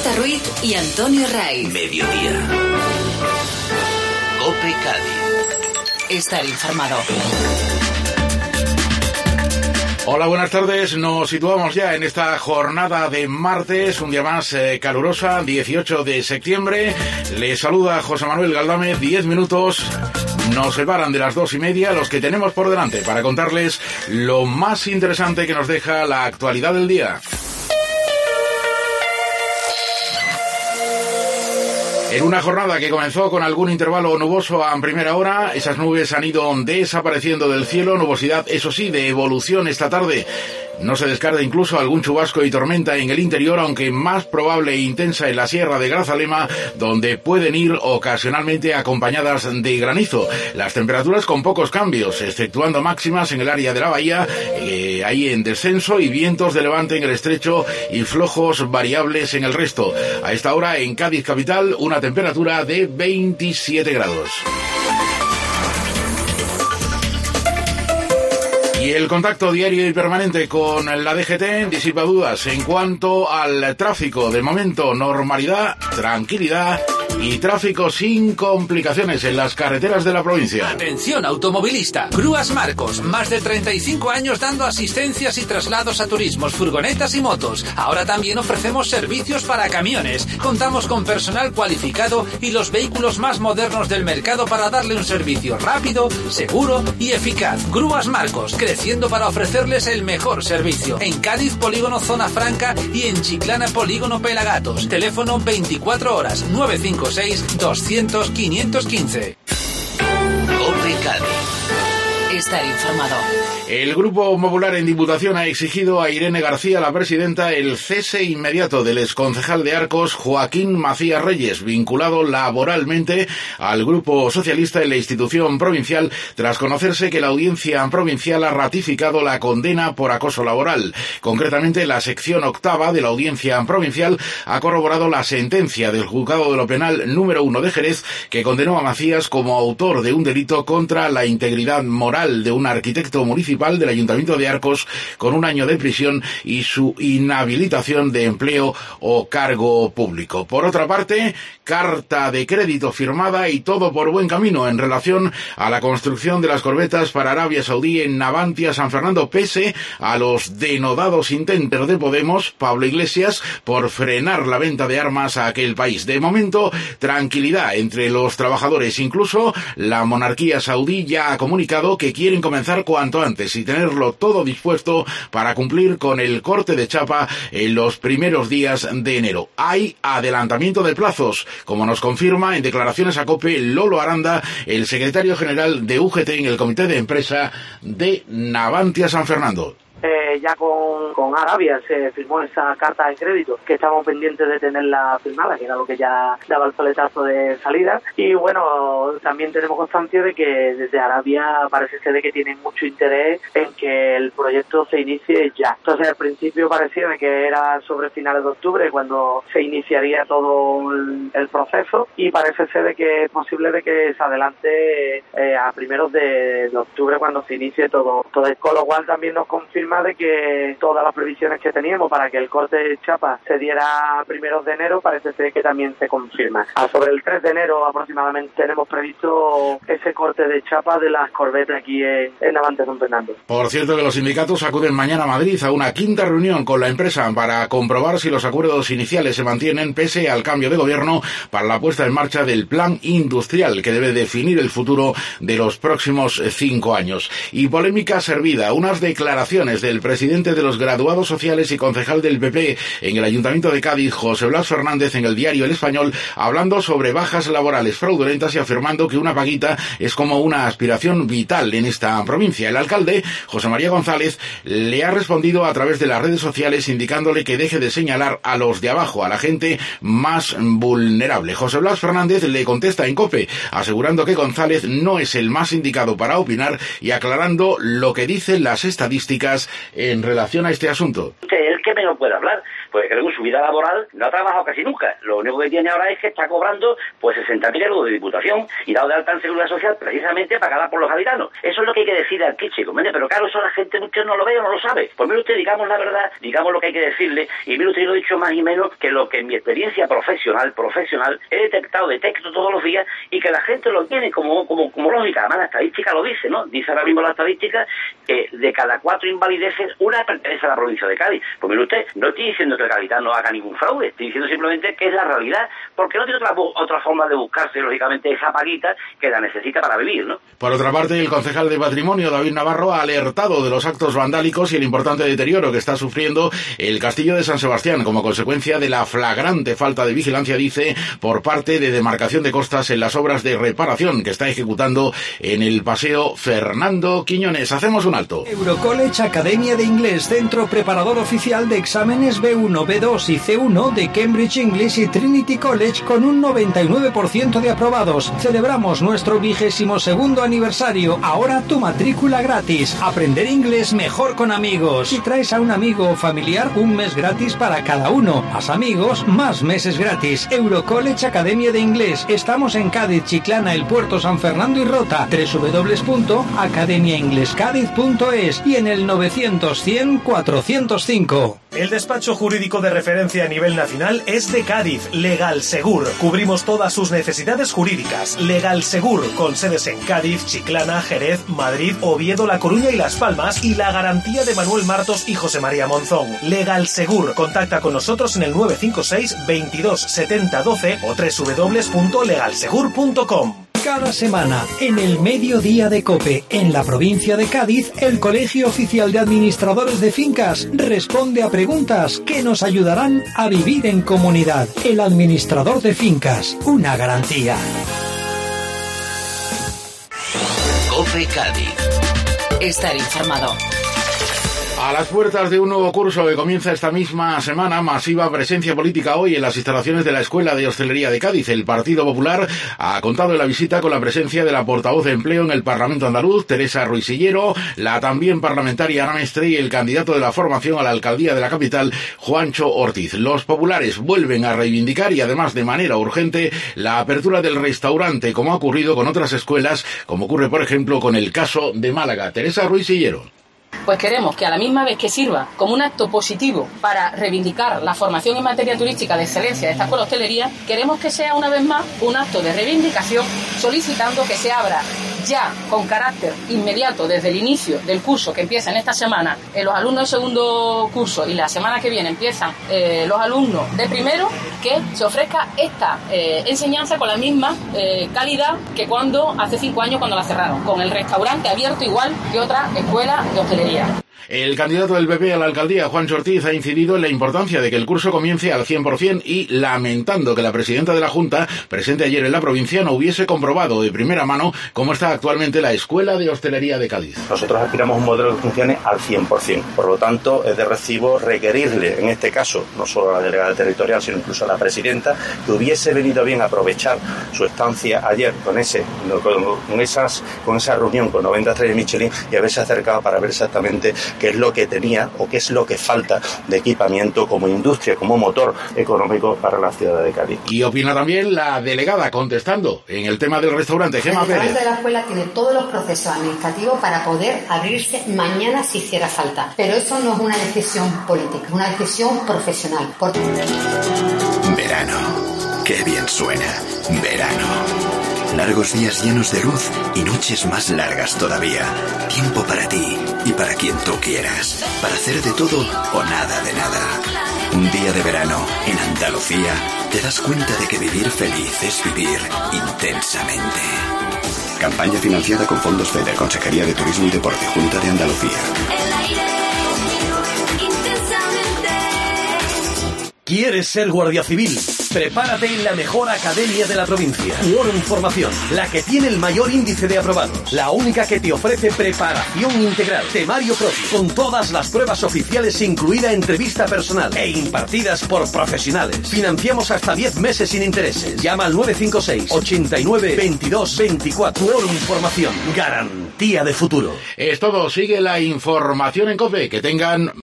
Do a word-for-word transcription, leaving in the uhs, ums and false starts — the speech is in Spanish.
Marta Ruiz y Antonio Raiz. Mediodía. COPE Cádiz. Estar informado. Hola, buenas tardes. Nos situamos ya en esta jornada de martes, un día más eh, calurosa, dieciocho de septiembre. Les saluda José Manuel Galdámez. Diez minutos nos separan de las dos y media, los que tenemos por delante para contarles lo más interesante que nos deja la actualidad del día. En una jornada que comenzó con algún intervalo nuboso a primera hora, esas nubes han ido desapareciendo del cielo, nubosidad, eso sí, de evolución esta tarde. No se descarta incluso algún chubasco y tormenta en el interior, aunque más probable e intensa en la sierra de Grazalema, donde pueden ir ocasionalmente acompañadas de granizo. Las temperaturas con pocos cambios, exceptuando máximas en el área de la bahía, eh, ahí en descenso, y vientos de levante en el estrecho y flojos variables en el resto. A esta hora en Cádiz capital, una temperatura de veintisiete grados. Y el contacto diario y permanente con la D G T disipa dudas en cuanto al tráfico. De momento, normalidad, tranquilidad y tráfico sin complicaciones en las carreteras de la provincia. Atención automovilista. Grúas Marcos, más de treinta y cinco años dando asistencias y traslados a turismos, furgonetas y motos. Ahora también ofrecemos servicios para camiones. Contamos con personal cualificado y los vehículos más modernos del mercado para darle un servicio rápido, seguro y eficaz. Grúas Marcos, creciendo para ofrecerles el mejor servicio. En Cádiz, Polígono Zona Franca, y en Chiclana, Polígono Pelagatos. Teléfono veinticuatro horas, nueve cinco seis, doscientos, quinientos quince. COPE Cádiz. Estar informado. El Grupo Popular en Diputación ha exigido a Irene García, la presidenta, el cese inmediato del exconcejal de Arcos, Joaquín Macías Reyes, vinculado laboralmente al Grupo Socialista en la institución provincial, tras conocerse que la Audiencia Provincial ha ratificado la condena por acoso laboral. Concretamente, la sección octava de la Audiencia Provincial ha corroborado la sentencia del Juzgado de lo Penal número uno de Jerez, que condenó a Macías como autor de un delito contra la integridad moral de un arquitecto municipal del Ayuntamiento de Arcos, con un año de prisión y su inhabilitación de empleo o cargo público. Por otra parte, carta de crédito firmada y todo por buen camino en relación a la construcción de las corbetas para Arabia Saudí en Navantia, San Fernando, pese a los denodados intentos de Podemos, Pablo Iglesias, por frenar la venta de armas a aquel país. De momento, tranquilidad entre los trabajadores. Incluso la monarquía saudí ya ha comunicado que quieren comenzar cuanto antes y tenerlo todo dispuesto para cumplir con el corte de chapa en los primeros días de enero. Hay adelantamiento de plazos, como nos confirma en declaraciones a COPE Lolo Aranda, el secretario general de U G T en el comité de empresa de Navantia San Fernando. Eh, ya con, con Arabia se firmó esa carta de crédito que estábamos pendientes de tenerla firmada, que era lo que ya daba el soletazo de salida. Y bueno, también tenemos constancia de que desde Arabia parece ser de que tienen mucho interés en que el proyecto se inicie ya. Entonces al principio parecía de que era sobre finales de octubre cuando se iniciaría todo el, el proceso, y parece ser de que es posible de que se adelante eh, a primeros de, de octubre cuando se inicie todo. Entonces, con lo cual también nos confirma de que todas las previsiones que teníamos para que el corte de chapa se diera a primeros de enero parece ser que también se confirma. A sobre el tres de enero aproximadamente tenemos previsto ese corte de chapa de las corbetas aquí en, en Navantia San Fernando. Por cierto, que los sindicatos acuden mañana a Madrid a una quinta reunión con la empresa para comprobar si los acuerdos iniciales se mantienen pese al cambio de gobierno para la puesta en marcha del plan industrial que debe definir el futuro de los próximos cinco años. Y polémica servida, unas declaraciones del presidente de los graduados sociales y concejal del P P en el Ayuntamiento de Cádiz, José Blas Fernández, en el diario El Español, hablando sobre bajas laborales fraudulentas y afirmando que una paguita es como una aspiración vital en esta provincia. El alcalde, José María González, le ha respondido a través de las redes sociales indicándole que deje de señalar a los de abajo, a la gente más vulnerable. José Blas Fernández le contesta en COPE, asegurando que González no es el más indicado para opinar y aclarando lo que dicen las estadísticas en relación a este asunto. Que él ¿qué menos puede hablar? Pues creo que en su vida laboral no ha trabajado casi nunca. Lo único que tiene ahora es que está cobrando pues sesenta mil euros de diputación y dado de alta en Seguridad Social precisamente pagada por los gaditanos. Eso es lo que hay que decir al Quiche, ¿comprende? Pero claro, eso la gente mucho no lo ve o no lo sabe. Pues mire usted, digamos la verdad, digamos lo que hay que decirle, y mire usted, yo lo he dicho más y menos que lo que en mi experiencia profesional, profesional, he detectado, detecto todos los días, y que la gente lo tiene como, como, como lógica. Además la estadística lo dice, ¿no? Dice ahora mismo la estadística que de cada cuatro invalideces, una pertenece a la provincia de Cádiz. Pues mire usted, no estoy diciendo que el gaditano no haga ningún fraude, estoy diciendo simplemente que es la realidad, porque no tiene otra, otra forma de buscarse, lógicamente, esa paguita que la necesita para vivir, ¿no? Por otra parte, el concejal de Patrimonio, David Navarro, ha alertado de los actos vandálicos y el importante deterioro que está sufriendo el Castillo de San Sebastián como consecuencia de la flagrante falta de vigilancia, dice, por parte de Demarcación de Costas en las obras de reparación que está ejecutando en el Paseo Fernando Quiñones. Hacemos un alto. Eurocollege Academia de Inglés, centro preparador oficial de exámenes B uno, B dos y C uno de Cambridge English y Trinity College con un noventa y nueve por ciento de aprobados. Celebramos nuestro vigésimo segundo aniversario. Ahora tu matrícula gratis. Aprender inglés mejor con amigos. Si traes a un amigo o familiar, un mes gratis para cada uno. Más amigos, más meses gratis. Eurocollege Academia de Inglés. Estamos en Cádiz, Chiclana, El Puerto, San Fernando y Rota. doble u doble u doble u punto academia inglés cádiz punto es y en el novecientos cien cuatrocientos cinco. El despacho jurídico de referencia a nivel nacional es de Cádiz, Legal Segur. Cubrimos todas sus necesidades jurídicas. Legal Segur, con sedes en Cádiz, Chiclana, Jerez, Madrid, Oviedo, La Coruña y Las Palmas, y la garantía de Manuel Martos y José María Monzón. Legal Segur. Contacta con nosotros en el nueve cinco seis veintidós setenta doce o doble u doble u doble u punto legal segur punto com. Cada semana, en el Mediodía de COPE, en la provincia de Cádiz, el Colegio Oficial de Administradores de Fincas responde a preguntas que nos ayudarán a vivir en comunidad. El administrador de fincas, una garantía. COPE Cádiz. Estar informado. A las puertas de un nuevo curso que comienza esta misma semana, masiva presencia política hoy en las instalaciones de la Escuela de Hostelería de Cádiz. El Partido Popular ha contado en la visita con la presencia de la portavoz de Empleo en el Parlamento andaluz, Teresa Ruiz-Sillero, la también parlamentaria Ana Mestre y el candidato de la formación a la alcaldía de la capital, Juancho Ortiz. Los populares vuelven a reivindicar y además de manera urgente la apertura del restaurante, como ha ocurrido con otras escuelas, como ocurre por ejemplo con el caso de Málaga. Teresa Ruiz-Sillero. Pues queremos que a la misma vez que sirva como un acto positivo para reivindicar la formación en materia turística de excelencia de esta escuela de hostelería, queremos que sea una vez más un acto de reivindicación solicitando que se abra ya con carácter inmediato desde el inicio del curso que empieza en esta semana eh, los alumnos de segundo curso y la semana que viene empiezan eh, los alumnos de primero, que se ofrezca esta eh, enseñanza con la misma eh, calidad que cuando hace cinco años cuando la cerraron, con el restaurante abierto igual que otra escuela de hostelería. El candidato del P P a la alcaldía, Juancho Ortiz, ha incidido en la importancia de que el curso comience al cien por ciento y lamentando que la presidenta de la Junta, presente ayer en la provincia, no hubiese comprobado de primera mano cómo está actualmente la Escuela de Hostelería de Cádiz. Nosotros aspiramos a un modelo que funcione al cien por ciento. Por lo tanto, es de recibo requerirle, en este caso, no solo a la delegada territorial, sino incluso a la presidenta, que hubiese venido bien aprovechar su estancia ayer con ese, con, con esas, con esa reunión con noventa estrellas Michelin y haberse acercado para ver exactamente qué es lo que tenía o qué es lo que falta de equipamiento como industria, como motor económico para la ciudad de Cádiz. Y opina también la delegada contestando en el tema del restaurante, Gemma El Pérez. restaurante de la escuela tiene todos los procesos administrativos para poder abrirse mañana si hiciera falta. Pero eso no es una decisión política, es una decisión profesional. Porque... Verano. Qué bien suena. Verano. Largos días llenos de luz y noches más largas todavía. Tiempo para ti y para quien tú quieras. Para hacer de todo o nada de nada. Un día de verano en Andalucía te das cuenta de que vivir feliz es vivir intensamente. Campaña financiada con fondos FEDER, Consejería de Turismo y Deporte, Junta de Andalucía. ¿Quieres ser guardia civil? Prepárate en la mejor academia de la provincia. Quórum Formación, la que tiene el mayor índice de aprobados. La única que te ofrece preparación integral, temario propio, con todas las pruebas oficiales, incluida entrevista personal e impartidas por profesionales. Financiamos hasta diez meses sin intereses. Llama al nueve cinco seis, ochenta y nueve, veintidós veinticuatro. Quórum Formación, garantía de futuro. Es todo, sigue la información en COPE. Que tengan